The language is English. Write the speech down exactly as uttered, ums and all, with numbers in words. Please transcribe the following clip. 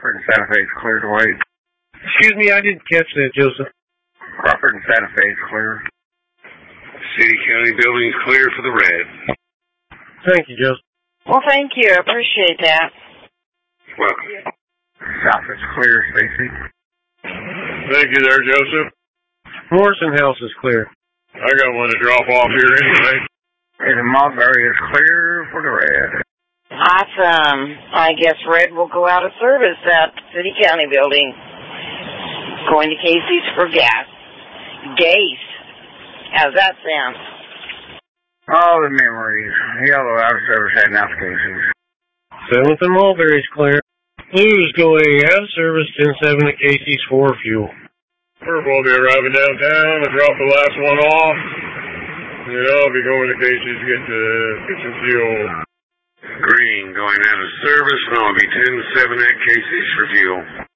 Crawford and Santa Fe is clear to wait. Excuse me, I didn't catch that, Joseph. Crawford and Santa Fe is clear. City County building is clear for the red. Thank you, Joseph. Well, thank you. I appreciate that. Welcome. South is clear, Stacy. Thank you there, Joseph. Morrison House is clear. I got one to drop off here anyway. And Mulberry is clear for the red. Awesome. I guess red will go out of service at City County building. Going to Casey's for gas. Gase. How's that sound? Oh, the memories. Yellow out of service heading out to Casey's. seventh and Mulberry is clear. Blue is going out of service ten seven at Casey's for fuel. Purple will be arriving downtown to drop the last one off. And I'll be going to Casey's to get, the, get some fuel. Green going out of service, and I'll be ten seven at Casey's for fuel.